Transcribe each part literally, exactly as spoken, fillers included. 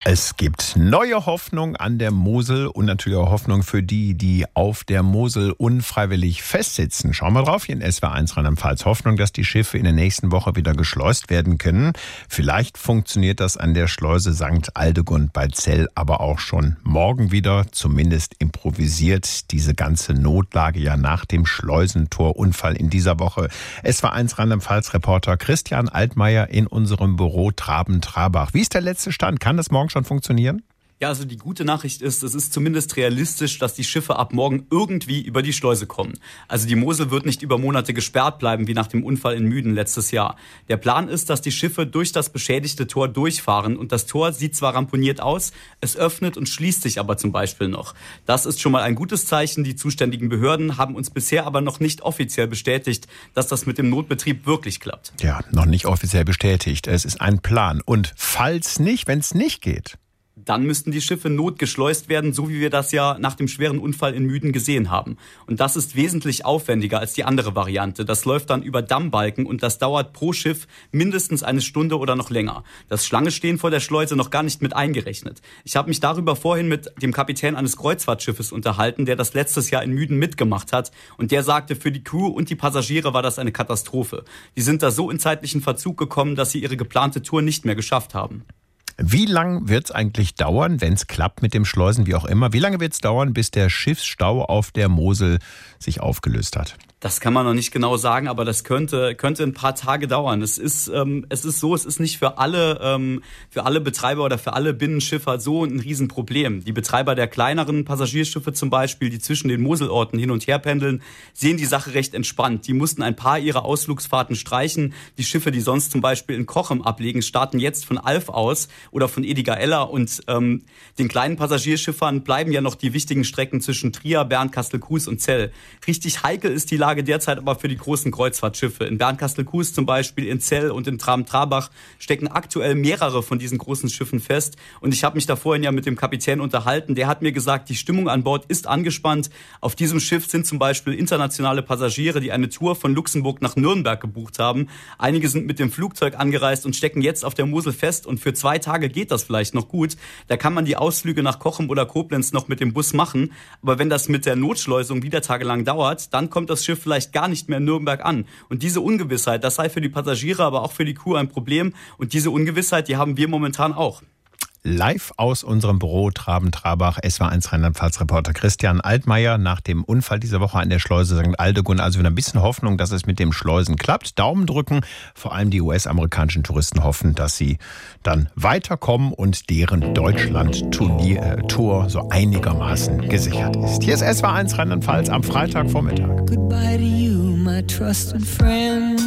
Es gibt neue Hoffnung an der Mosel und natürlich auch Hoffnung für die, die auf der Mosel unfreiwillig festsitzen. Schauen wir drauf hier in S W R eins Rheinland-Pfalz. Hoffnung, dass die Schiffe in der nächsten Woche wieder geschleust werden können. Vielleicht funktioniert das an der Schleuse Sankt Aldegund bei Zell aber auch schon morgen wieder, zumindest improvisiert. Diese ganze Notlage ja nach dem Schleusentorunfall in dieser Woche. S W R eins Rheinland-Pfalz-Reporter Christian Altmaier in unserem Büro Traben-Trabach. Wie ist der letzte Stand? Kann das morgen schon funktionieren? Ja, also die gute Nachricht ist, es ist zumindest realistisch, dass die Schiffe ab morgen irgendwie über die Schleuse kommen. Also die Mosel wird nicht über Monate gesperrt bleiben, wie nach dem Unfall in Müden letztes Jahr. Der Plan ist, dass die Schiffe durch das beschädigte Tor durchfahren und das Tor sieht zwar ramponiert aus, es öffnet und schließt sich aber zum Beispiel noch. Das ist schon mal ein gutes Zeichen. Die zuständigen Behörden haben uns bisher aber noch nicht offiziell bestätigt, dass das mit dem Notbetrieb wirklich klappt. Ja, noch nicht offiziell bestätigt. Es ist ein Plan. Und falls nicht, wenn es nicht geht? Dann müssten die Schiffe notgeschleust werden, so wie wir das ja nach dem schweren Unfall in Müden gesehen haben. Und das ist wesentlich aufwendiger als die andere Variante. Das läuft dann über Dammbalken und das dauert pro Schiff mindestens eine Stunde oder noch länger. Das Schlangestehen vor der Schleuse noch gar nicht mit eingerechnet. Ich habe mich darüber vorhin mit dem Kapitän eines Kreuzfahrtschiffes unterhalten, der das letztes Jahr in Müden mitgemacht hat. Und der sagte, für die Crew und die Passagiere war das eine Katastrophe. Die sind da so in zeitlichen Verzug gekommen, dass sie ihre geplante Tour nicht mehr geschafft haben. Wie lange wird es eigentlich dauern, wenn es klappt mit dem Schleusen, wie auch immer? Wie lange wird es dauern, bis der Schiffsstau auf der Mosel sich aufgelöst hat? Das kann man noch nicht genau sagen, aber das könnte könnte ein paar Tage dauern. Es ist ähm, es ist so, es ist nicht für alle ähm, für alle Betreiber oder für alle Binnenschiffer so ein Riesenproblem. Die Betreiber der kleineren Passagierschiffe zum Beispiel, die zwischen den Moselorten hin und her pendeln, sehen die Sache recht entspannt. Die mussten ein paar ihrer Ausflugsfahrten streichen. Die Schiffe, die sonst zum Beispiel in Cochem ablegen, starten jetzt von Alf aus oder von Ediger-Eller und ähm, den kleinen Passagierschiffern bleiben ja noch die wichtigen Strecken zwischen Trier, Bernkastel-Kues und Zell. Richtig heikel ist die Lage derzeit aber für die großen Kreuzfahrtschiffe. In Bernkastel-Kues zum Beispiel, in Zell und in Traben-Trabach stecken aktuell mehrere von diesen großen Schiffen fest. Und ich habe mich da vorhin ja mit dem Kapitän unterhalten. Der hat mir gesagt, die Stimmung an Bord ist angespannt. Auf diesem Schiff sind zum Beispiel internationale Passagiere, die eine Tour von Luxemburg nach Nürnberg gebucht haben. Einige sind mit dem Flugzeug angereist und stecken jetzt auf der Mosel fest. Und für zwei Tage geht das vielleicht noch gut. Da kann man die Ausflüge nach Cochem oder Koblenz noch mit dem Bus machen. Aber wenn das mit der Notschleusung wieder tagelang dauert, dann kommt das Schiff vielleicht gar nicht mehr in Nürnberg an. Und diese Ungewissheit, das sei für die Passagiere, aber auch für die Crew ein Problem. Und diese Ungewissheit, die haben wir momentan auch. Live aus unserem Büro Traben-Trabach, S W R eins Rheinland-Pfalz-Reporter Christian Altmaier nach dem Unfall dieser Woche an der Schleuse Sankt Aldegund. Also wieder ein bisschen Hoffnung, dass es mit dem Schleusen klappt. Daumen drücken. Vor allem die U S-amerikanischen Touristen hoffen, dass sie dann weiterkommen und deren Deutschland-Tour so einigermaßen gesichert ist. Hier ist S W R eins Rheinland-Pfalz am Freitagvormittag. Goodbye to you, my trusted friend.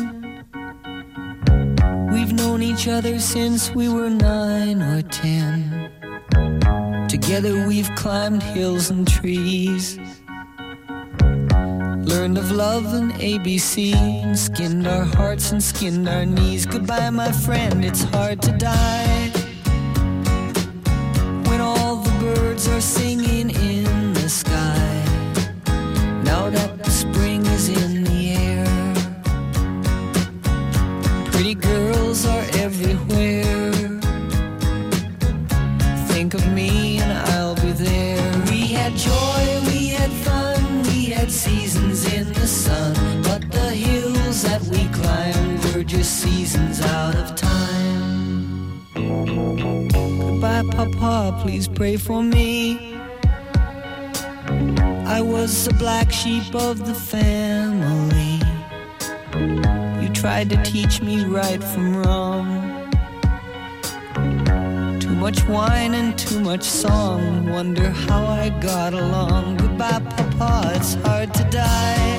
We've known each other since we were nine or ten. Together we've climbed hills and trees, learned of love and A B C, and skinned our hearts and skinned our knees. Goodbye, my friend, it's hard to die when all the birds are singing in the sky. Now that the spring is in the air, pretty girls are everywhere. Think of me and I'll be there. We had joy, we had fun, we had seasons in the sun, but the hills that we climbed were just seasons out of time. Goodbye, Papa, please pray for me. I was the black sheep of the family. You tried to teach me right from wrong. Too much wine and too much song. Wonder how I got along. Goodbye, Papa, it's hard to die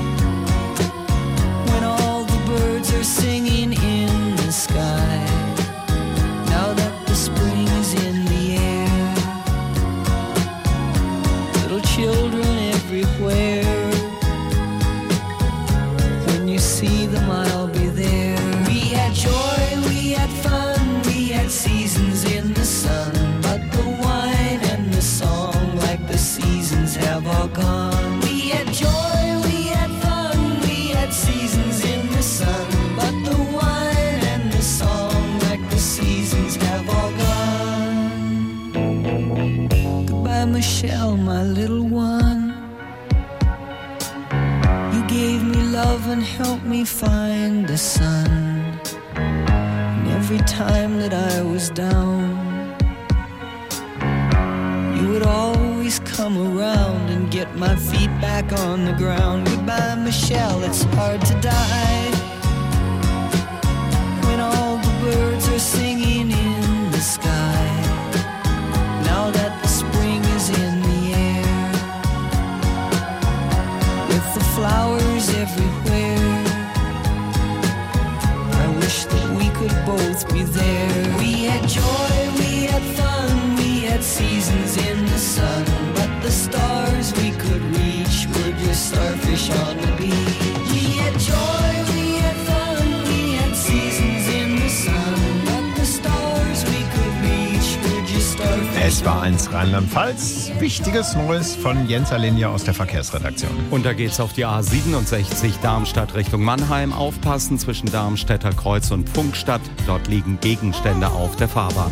when all the birds are singing in the sky. Now that the spring is in the air, little children everywhere. When you see them, I'll be there. We had joy, we had fun, we had seasons in the sun, but the wine and the song, like the seasons, have all gone. We had joy, we had fun, we had seasons in the sun, but the wine and the song, Michelle, my little one. You gave me love and helped me find the sun. And every time that I was down, you would always come around and get my feet back on the ground. Goodbye, Michelle, it's hard to die when all the birds are singing in the sky. Now that the spring is in the air, with the flowers everywhere, I wish that we could both be there. We had joy, we had fun, we had seasons in the sun, but the stars we could reach were just starfish on the beach. We had joy, we had fun, we had seasons in the sun, but the stars we could reach were just starfish. Es war eins Rheinland-Pfalz. Wichtiges Neues von Jens Alinja aus der Verkehrsredaktion. Und da geht's auf die A siebenundsechzig Darmstadt Richtung Mannheim. Aufpassen zwischen Darmstädter Kreuz und Pfungstadt. Dort liegen Gegenstände auf der Fahrbahn.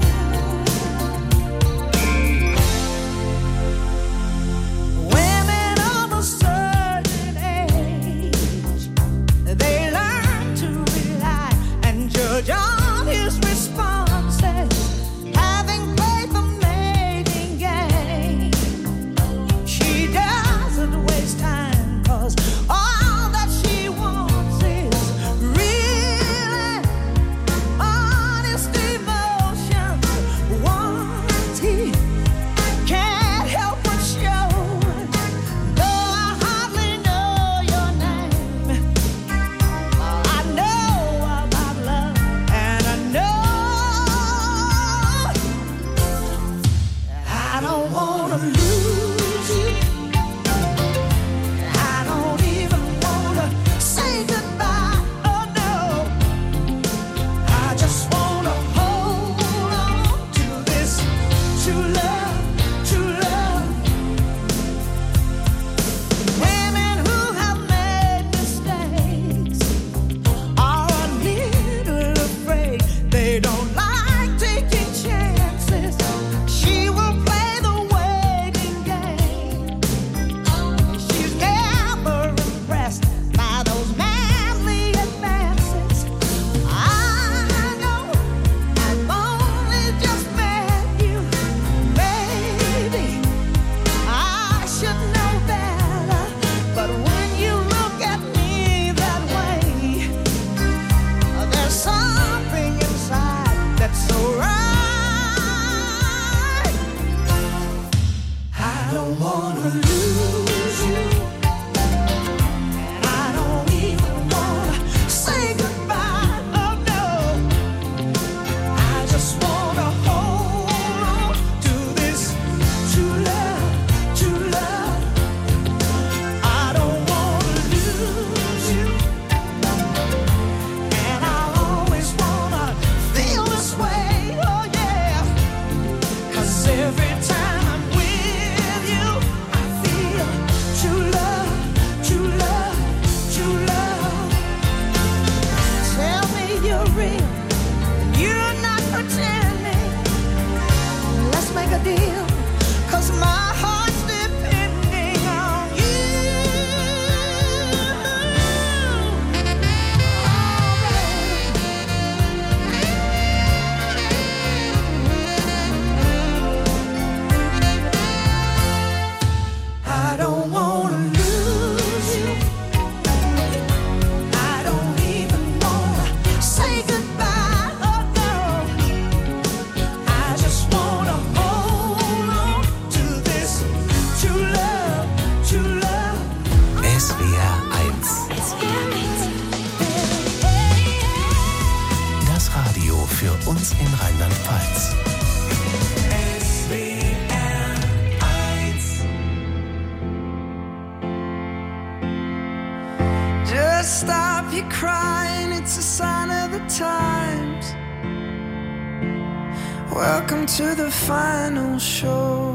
Welcome to the final show.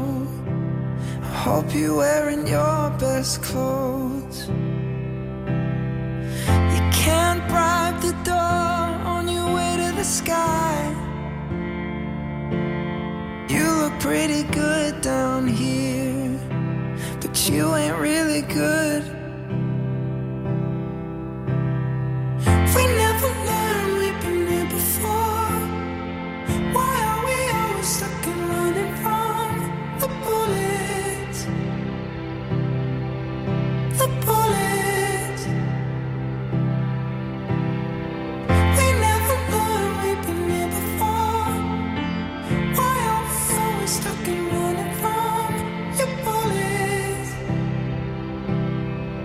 I hope you're wearing your best clothes. You can't bribe the door on your way to the sky. You look pretty good down here, but you ain't really good. We never learned, we've been here before. Why are we always stuck and running from the bullets? The bullets. We never learned, we've been here before. Why are we always stuck and running from your bullets?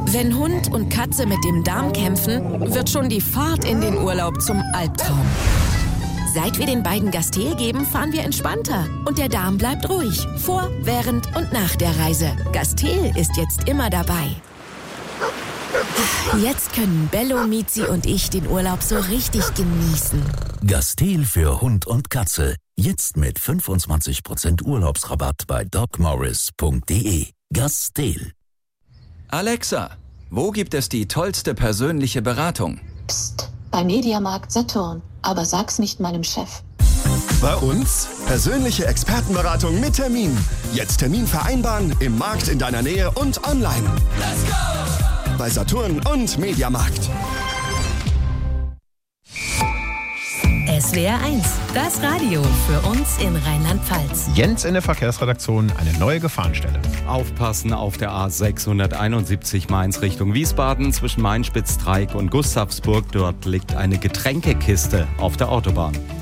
Wenn Hund und Katze mit dem Darm kämpfen, wird schon die Fahrt in den Urlaub zum Albtraum. Seit wir den beiden Gastel geben, fahren wir entspannter und der Darm bleibt ruhig. Vor, während und nach der Reise. Gastel ist jetzt immer dabei. Jetzt können Bello, Mizi und ich den Urlaub so richtig genießen. Gastel für Hund und Katze. Jetzt mit fünfundzwanzig Prozent Urlaubsrabatt bei dog morris punkt de. Gastel. Alexa, wo gibt es die tollste persönliche Beratung? Psst, bei Mediamarkt Saturn. Aber sag's nicht meinem Chef. Bei uns persönliche Expertenberatung mit Termin. Jetzt Termin vereinbaren im Markt in deiner Nähe und online. Let's go! Bei Saturn und Mediamarkt. S W R eins, das Radio für uns in Rheinland-Pfalz. Jens in der Verkehrsredaktion, eine neue Gefahrenstelle. Aufpassen auf der A sechshunderteinundsiebzig Mainz Richtung Wiesbaden zwischen Mainspitz-Dreieck und Gustavsburg. Dort liegt eine Getränkekiste auf der Autobahn.